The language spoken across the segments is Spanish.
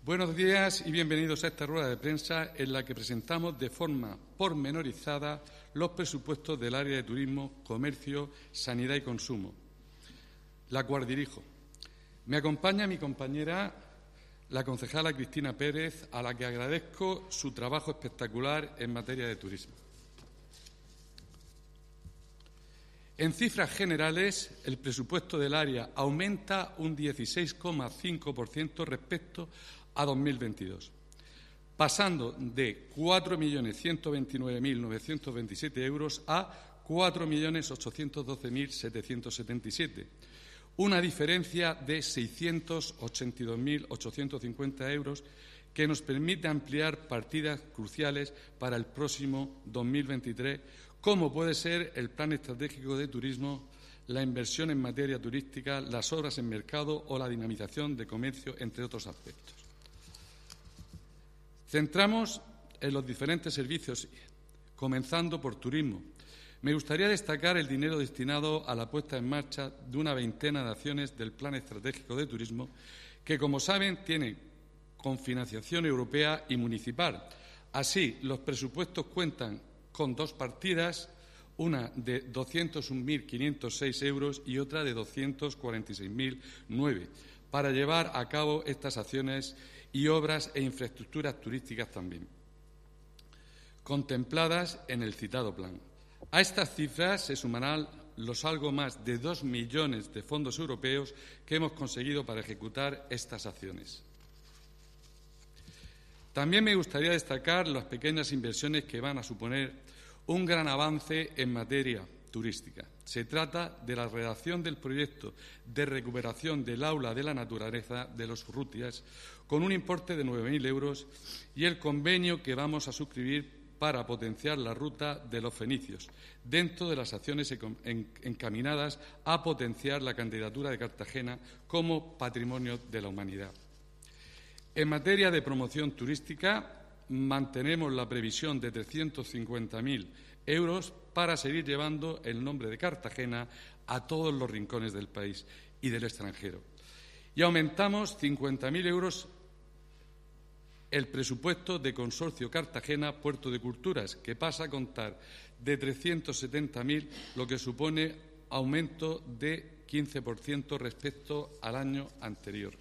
Buenos días y bienvenidos a esta rueda de prensa en la que presentamos de forma pormenorizada los presupuestos del área de turismo, comercio, sanidad y consumo, la cual dirijo. Me acompaña mi compañera, la concejala Cristina Pérez, a la que agradezco su trabajo espectacular en materia de turismo. En cifras generales, el presupuesto del área aumenta un 16,5% respecto a 2022, pasando de 4.129.927 euros a 4.812.777, una diferencia de 682.850 euros que nos permite ampliar partidas cruciales para el próximo 2023, como puede ser el Plan Estratégico de Turismo, la inversión en materia turística, las obras en mercado o la dinamización de comercio, entre otros aspectos. Centramos en los diferentes servicios, comenzando por turismo. Me gustaría destacar el dinero destinado a la puesta en marcha de una veintena de acciones del Plan Estratégico de Turismo, que, como saben, tiene cofinanciación europea y municipal. Así, los presupuestos cuentan con dos partidas, una de 201.506 euros y otra de 246.009, para llevar a cabo estas acciones y obras e infraestructuras turísticas también, contempladas en el citado plan. A estas cifras se sumarán los algo más de 2 millones de fondos europeos que hemos conseguido para ejecutar estas acciones. También me gustaría destacar las pequeñas inversiones que van a suponer un gran avance en materia turística. Se trata de la redacción del proyecto de recuperación del Aula de la Naturaleza de los Urrutias, con un importe de 9.000 euros, y el convenio que vamos a suscribir para potenciar la ruta de los fenicios, dentro de las acciones encaminadas a potenciar la candidatura de Cartagena como Patrimonio de la Humanidad. En materia de promoción turística, mantenemos la previsión de 350.000 euros para seguir llevando el nombre de Cartagena a todos los rincones del país y del extranjero. Y aumentamos 50.000 euros el presupuesto de Consorcio Cartagena Puerto de Culturas, que pasa a contar de 370.000, lo que supone aumento de 15% respecto al año anterior.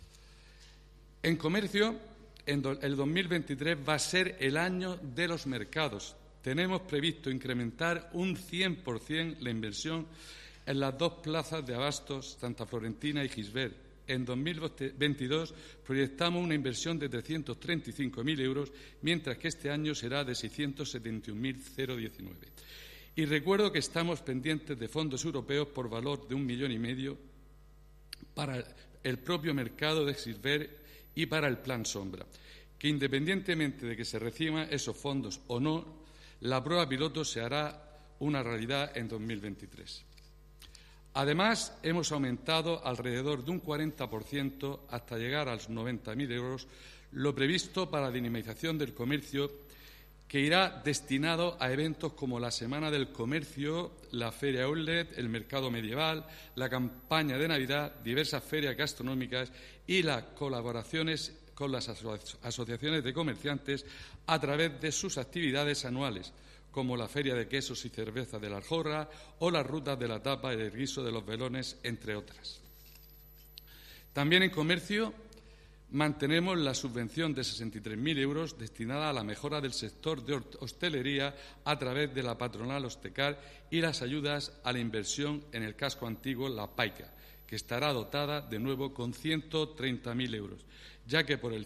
En comercio, el 2023 va a ser el año de los mercados. Tenemos previsto incrementar un 100% la inversión en las dos plazas de abastos, Santa Florentina y Gisbert. En 2022 proyectamos una inversión de 335.000 euros, mientras que este año será de 671.019. Y recuerdo que estamos pendientes de fondos europeos por valor de 1,5 millones para el propio mercado de Gisbert y para el Plan Sombra, que independientemente de que se reciban esos fondos o no, la prueba piloto se hará una realidad en 2023. Además, hemos aumentado alrededor de un 40% hasta llegar a los 90.000 euros lo previsto para la dinamización del comercio, que irá destinado a eventos como la Semana del Comercio, la Feria Outlet, el Mercado Medieval, la campaña de Navidad, diversas ferias gastronómicas y las colaboraciones con las asociaciones de comerciantes a través de sus actividades anuales, como la Feria de Quesos y Cerveza de la Aljorra o las rutas de la tapa y el guiso de los velones, entre otras. También en comercio mantenemos la subvención de 63.000 euros destinada a la mejora del sector de hostelería a través de la patronal Hostecar y las ayudas a la inversión en el casco antiguo, la Paica, que estará dotada de nuevo con 130.000 euros, ya que por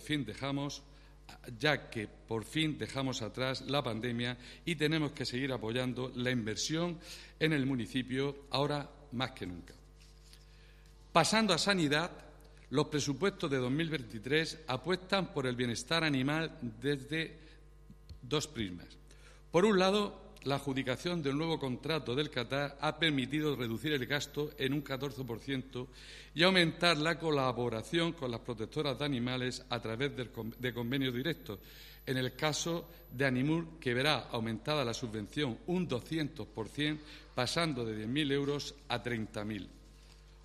fin dejamos atrás la pandemia y tenemos que seguir apoyando la inversión en el municipio ahora más que nunca. Pasando a sanidad, los presupuestos de 2023 apuestan por el bienestar animal desde dos prismas. Por un lado, la adjudicación del nuevo contrato del Qatar ha permitido reducir el gasto en un 14% y aumentar la colaboración con las protectoras de animales a través de convenios directos. En el caso de Animur, que verá aumentada la subvención un 200%, pasando de 10.000 euros a 30.000.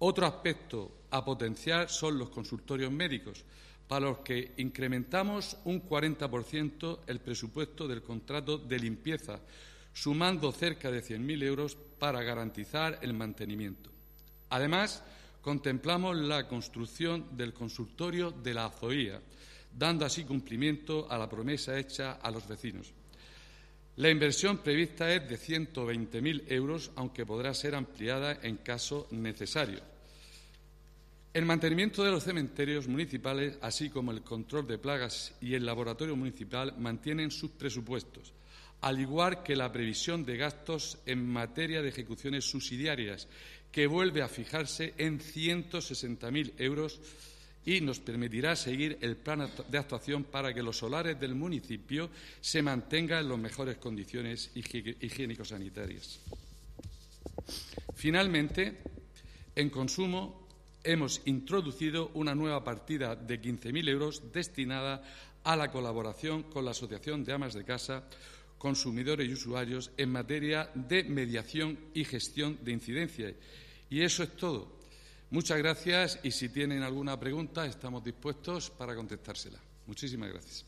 Otro aspecto a potenciar son los consultorios médicos, para los que incrementamos un 40% el presupuesto del contrato de limpieza, sumando cerca de 100.000 euros para garantizar el mantenimiento. Además, contemplamos la construcción del consultorio de la Azoía, dando así cumplimiento a la promesa hecha a los vecinos. La inversión prevista es de 120.000 euros, aunque podrá ser ampliada en caso necesario. El mantenimiento de los cementerios municipales, así como el control de plagas y el laboratorio municipal, mantienen sus presupuestos, al igual que la previsión de gastos en materia de ejecuciones subsidiarias, que vuelve a fijarse en 160.000 euros y nos permitirá seguir el plan de actuación para que los solares del municipio se mantengan en las mejores condiciones higiénico-sanitarias. Finalmente, en consumo, hemos introducido una nueva partida de 15.000 euros destinada a la colaboración con la Asociación de Amas de Casa, Consumidores y Usuarios en materia de mediación y gestión de incidencias. Y eso es todo. Muchas gracias y si tienen alguna pregunta estamos dispuestos para contestársela. Muchísimas gracias.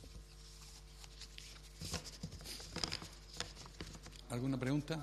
¿Alguna pregunta?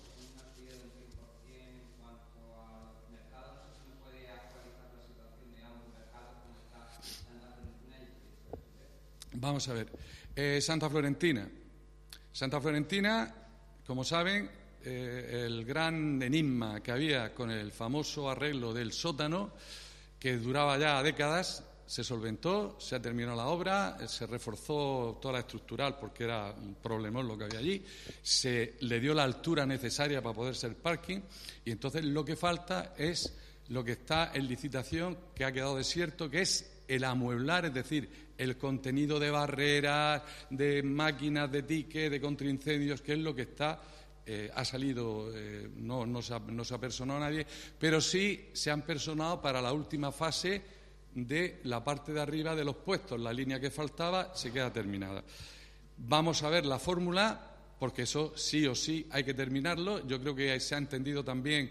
Vamos a ver. Santa Florentina. Santa Florentina, como saben, el gran enigma que había con el famoso arreglo del sótano, que duraba ya décadas, se solventó, se ha terminado la obra, se reforzó toda la estructural porque era un problemón lo que había allí, se le dio la altura necesaria para poder ser parking y entonces lo que falta es lo que está en licitación, que ha quedado desierto, que es el amueblar, es decir, el contenido de barreras, de máquinas de ticket, de contraincendios, que es lo que está, ha salido, no se ha personado a nadie, pero sí se han personado para la última fase de la parte de arriba de los puestos. La línea que faltaba se queda terminada. Vamos a ver la fórmula, porque eso sí o sí hay que terminarlo. Yo creo que se ha entendido también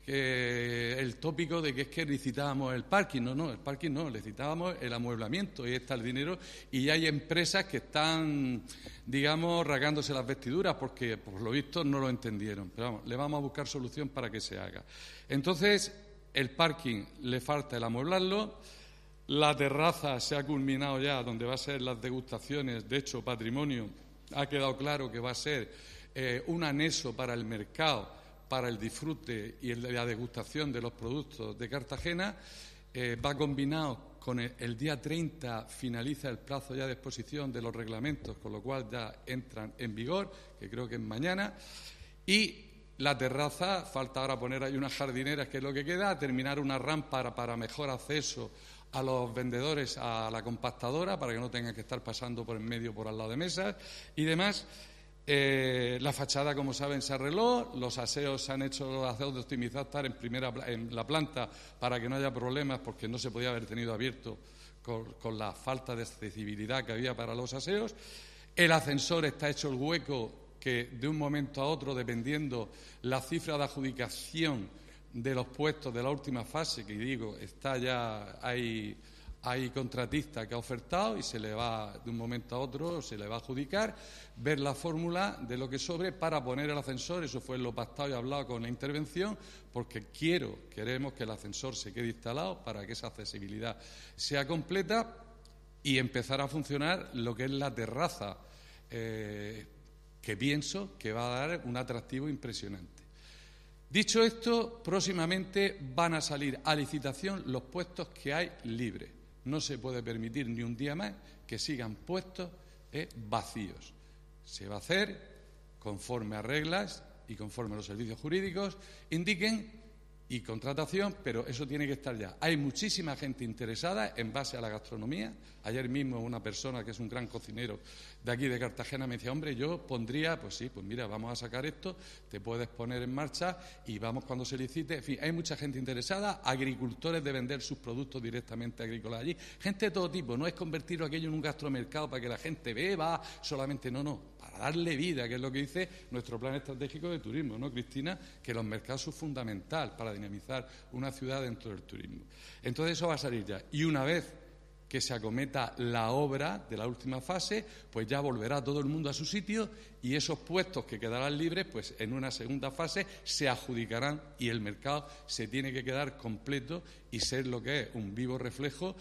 el tópico de que es que licitábamos el parking. No, el parking no, licitábamos el amueblamiento, y ahí está el dinero, y hay empresas que están, digamos, rasgándose las vestiduras porque, por lo visto, no lo entendieron. Pero vamos, le vamos a buscar solución para que se haga. Entonces, el parking le falta el amueblarlo. La terraza se ha culminado ya, donde va a ser las degustaciones. De hecho, Patrimonio ha quedado claro que va a ser un anexo para el mercado, para el disfrute y la degustación de los productos de Cartagena. Va combinado con el día 30, finaliza el plazo ya de exposición de los reglamentos, con lo cual ya entran en vigor, que creo que es mañana. Y la terraza, falta ahora poner ahí unas jardineras, que es lo que queda, terminar una rampa para mejor acceso a los vendedores a la compactadora, para que no tengan que estar pasando por en medio, por al lado de mesas y demás. La fachada, como saben, se arregló, los aseos se han hecho, los aseos de optimizar, estar en la planta para que no haya problemas, porque no se podía haber tenido abierto con la falta de accesibilidad que había para los aseos. El ascensor está hecho el hueco, que de un momento a otro, dependiendo la cifra de adjudicación de los puestos de la última fase, que digo, está ya, hay contratista que ha ofertado y se le va, de un momento a otro, se le va a adjudicar, ver la fórmula de lo que sobre para poner el ascensor. Eso fue lo pactado y hablado con la intervención, porque queremos que el ascensor se quede instalado para que esa accesibilidad sea completa y empezar a funcionar lo que es la terraza, que pienso que va a dar un atractivo impresionante. Dicho esto, próximamente van a salir a licitación los puestos que hay libres. No se puede permitir ni un día más que sigan puestos vacíos. Se va a hacer conforme a reglas y conforme los servicios jurídicos indiquen y contratación, pero eso tiene que estar ya. Hay muchísima gente interesada en base a la gastronomía. Ayer mismo una persona que es un gran cocinero de aquí de Cartagena me decía, hombre, yo pondría, pues sí, pues mira, vamos a sacar esto, te puedes poner en marcha y vamos cuando se licite. En fin, hay mucha gente interesada, agricultores de vender sus productos directamente agrícolas allí, gente de todo tipo. No es convertirlo aquello en un gastromercado para que la gente beba solamente, no, para darle vida, que es lo que dice nuestro plan estratégico de turismo, ¿no, Cristina? Que los mercados son fundamental para dinamizar una ciudad dentro del turismo. Entonces eso va a salir ya. Y una vez que se acometa la obra de la última fase, pues ya volverá todo el mundo a su sitio y esos puestos que quedarán libres, pues en una segunda fase se adjudicarán y el mercado se tiene que quedar completo y ser lo que es un vivo reflejo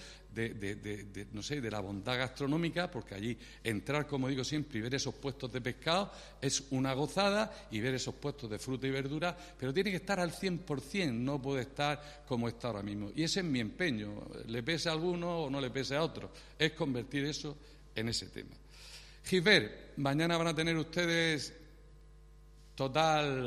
no sé, de la bondad gastronómica, porque allí entrar, como digo siempre, y ver esos puestos de pescado es una gozada, y ver esos puestos de fruta y verdura, pero tiene que estar al 100%, no puede estar como está ahora mismo. Y ese es mi empeño, le pese a alguno o no le pese a otro, es convertir eso en ese tema. Gisbert, mañana van a tener ustedes total,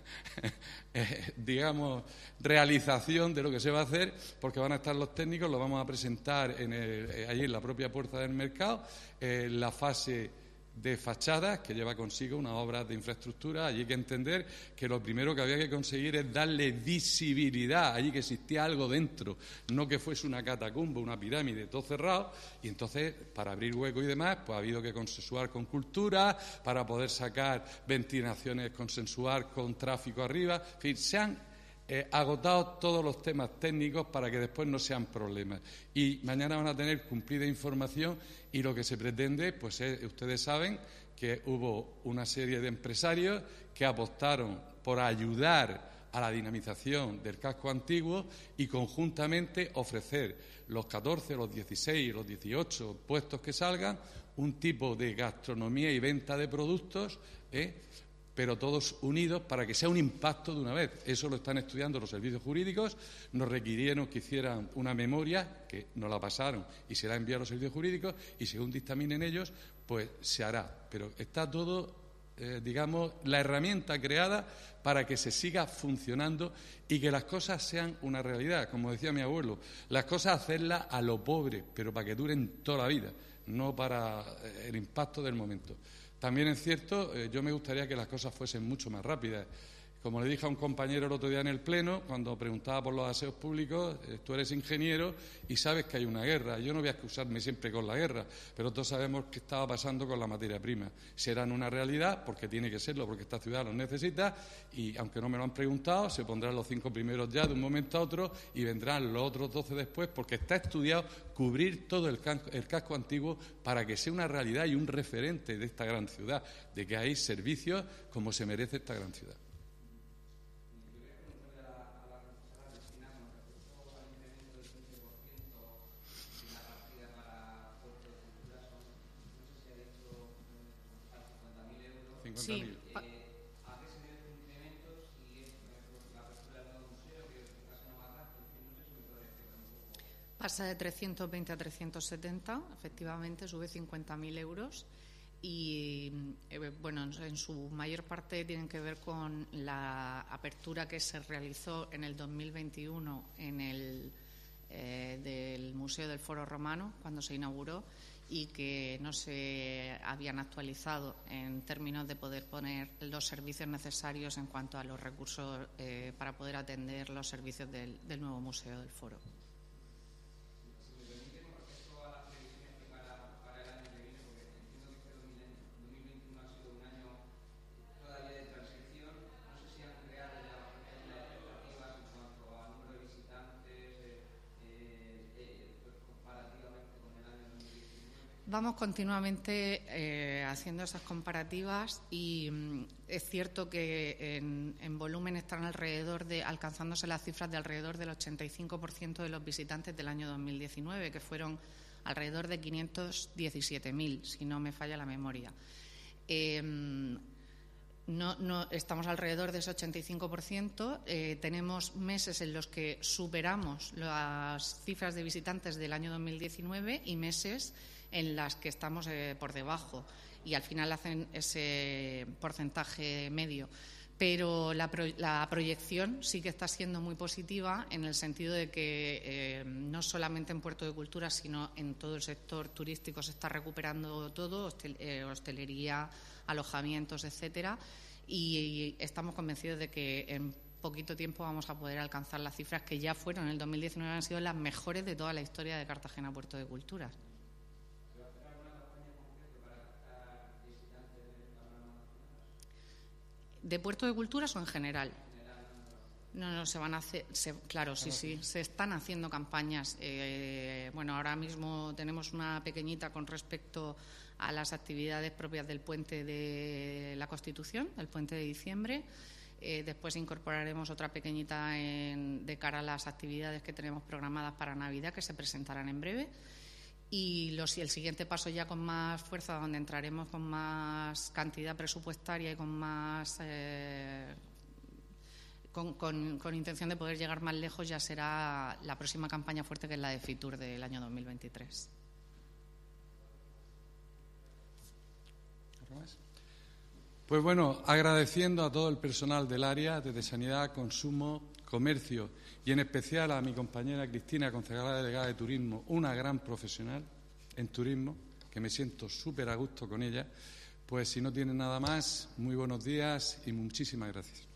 digamos, realización de lo que se va a hacer, porque van a estar los técnicos, lo vamos a presentar allí en la propia puerta del mercado, la fase de fachadas, que lleva consigo una obra de infraestructura. Allí hay que entender que lo primero que había que conseguir es darle visibilidad, allí que existía algo dentro, no que fuese una catacumba, una pirámide, todo cerrado, y entonces, para abrir hueco y demás, pues ha habido que consensuar con cultura, para poder sacar ventilaciones, consensuar con tráfico arriba, en fin, se han agotado todos los temas técnicos para que después no sean problemas. Y mañana van a tener cumplida información y lo que se pretende, pues ustedes saben que hubo una serie de empresarios que apostaron por ayudar a la dinamización del casco antiguo y conjuntamente ofrecer los 14, los 16 y los 18 puestos que salgan, un tipo de gastronomía y venta de productos, pero todos unidos para que sea un impacto de una vez. Eso lo están estudiando los servicios jurídicos, nos requirieron que hicieran una memoria, que nos la pasaron y será enviada a los servicios jurídicos, y según dictaminen ellos, pues se hará. Pero está todo, digamos, la herramienta creada para que se siga funcionando y que las cosas sean una realidad. Como decía mi abuelo, las cosas hacerlas a lo pobre, pero para que duren toda la vida, no para el impacto del momento. También es cierto, yo me gustaría que las cosas fuesen mucho más rápidas. Como le dije a un compañero el otro día en el Pleno, cuando preguntaba por los aseos públicos, tú eres ingeniero y sabes que hay una guerra. Yo no voy a excusarme siempre con la guerra, pero todos sabemos qué estaba pasando con la materia prima. Serán una realidad, porque tiene que serlo, porque esta ciudad los necesita, y aunque no me lo han preguntado, se pondrán los 5 primeros ya de un momento a otro y vendrán los otros 12 después, porque está estudiado cubrir todo el casco antiguo para que sea una realidad y un referente de esta gran ciudad, de que hay servicios como se merece esta gran ciudad. Sí. Pasa de 320 a 370, efectivamente, sube 50.000 euros y, bueno, en su mayor parte tienen que ver con la apertura que se realizó en el 2021 en el del Museo del Foro Romano, cuando se inauguró, y que no se habían actualizado en términos de poder poner los servicios necesarios en cuanto a los recursos para poder atender los servicios del nuevo Museo del Foro. Vamos continuamente haciendo esas comparativas y es cierto que en volumen están alcanzándose las cifras de alrededor del 85% de los visitantes del año 2019, que fueron alrededor de 517.000, si no me falla la memoria. No estamos alrededor de ese 85%. Tenemos meses en los que superamos las cifras de visitantes del año 2019 y meses en las que estamos por debajo, y al final hacen ese porcentaje medio. Pero la proyección sí que está siendo muy positiva, en el sentido de que no solamente en Puerto de Cultura, sino en todo el sector turístico se está recuperando todo, hostelería, alojamientos, etcétera, y estamos convencidos de que en poquito tiempo vamos a poder alcanzar las cifras que ya fueron en el 2019, han sido las mejores de toda la historia de Cartagena Puerto de Cultura. ¿De Puerto de Culturas o en general? No, se van a hacer, claro, sí, se están haciendo campañas. Bueno, ahora mismo tenemos una pequeñita con respecto a las actividades propias del puente de la Constitución, el puente de diciembre. Después incorporaremos otra pequeñita de cara a las actividades que tenemos programadas para Navidad, que se presentarán en breve. Y el siguiente paso ya con más fuerza, donde entraremos con más cantidad presupuestaria y con más con intención de poder llegar más lejos, ya será la próxima campaña fuerte, que es la de Fitur del año 2023. Pues bueno, agradeciendo a todo el personal del área, desde Sanidad, Consumo, Comercio y en especial a mi compañera Cristina, concejala delegada de Turismo, una gran profesional en turismo, que me siento súper a gusto con ella. Pues si no tienen nada más, muy buenos días y muchísimas gracias.